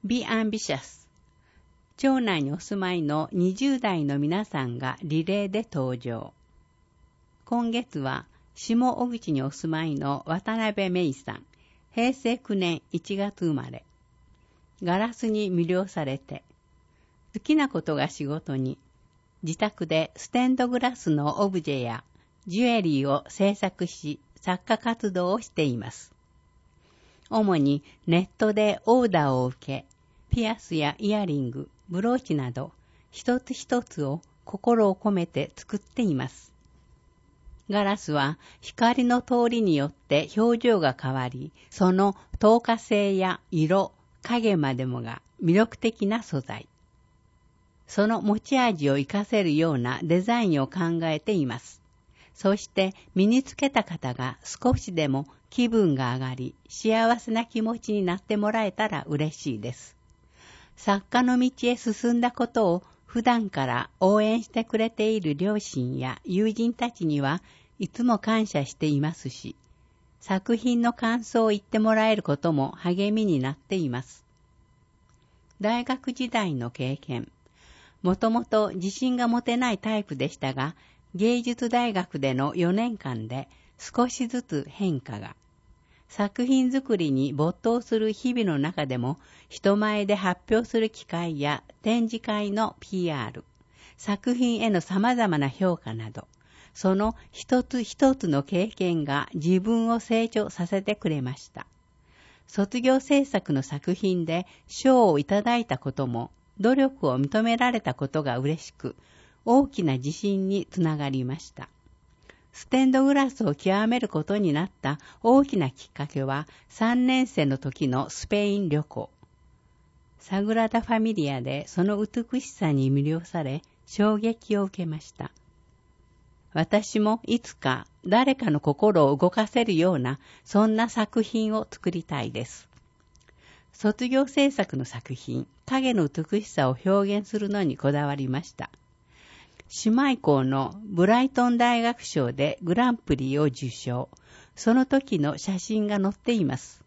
Be Ambitious。町内にお住まいの20代の皆さんがリレーで登場。今月は下小口にお住まいの渡辺芽衣さん、平成9年1月生まれ。ガラスに魅了されて、好きなことが仕事に、自宅でステンドグラスのオブジェやジュエリーを制作し、作家活動をしています。主にネットでオーダーを受け、ピアスやイヤリング、ブローチなど一つ一つを心を込めて作っています。ガラスは光の通りによって表情が変わり、その透過性や色、影までもが魅力的な素材。その持ち味を活かせるようなデザインを考えています。そして身につけた方が少しでも気分が上がり、幸せな気持ちになってもらえたら嬉しいです。作家の道へ進んだことを普段から応援してくれている両親や友人たちにはいつも感謝していますし、作品の感想を言ってもらえることも励みになっています。大学時代の経験。もともと自信が持てないタイプでしたが、芸術大学での4年間で少しずつ変化が。作品作りに没頭する日々の中でも、人前で発表する機会や展示会の PR、作品への様々な評価など、その一つ一つの経験が自分を成長させてくれました。卒業制作の作品で賞をいただいたことも、努力を認められたことが嬉しく、大きな自信につながりました。ステンドグラスを極めることになった大きなきっかけは3年生の時のスペイン旅行。サグラダ・ファミリアでその美しさに魅了され衝撃を受けました。私もいつか誰かの心を動かせるようなそんな作品を作りたいです。卒業制作の作品、影の美しさを表現するのにこだわりました。姉妹校のブライトン大学賞でグランプリを受賞。その時の写真が載っています。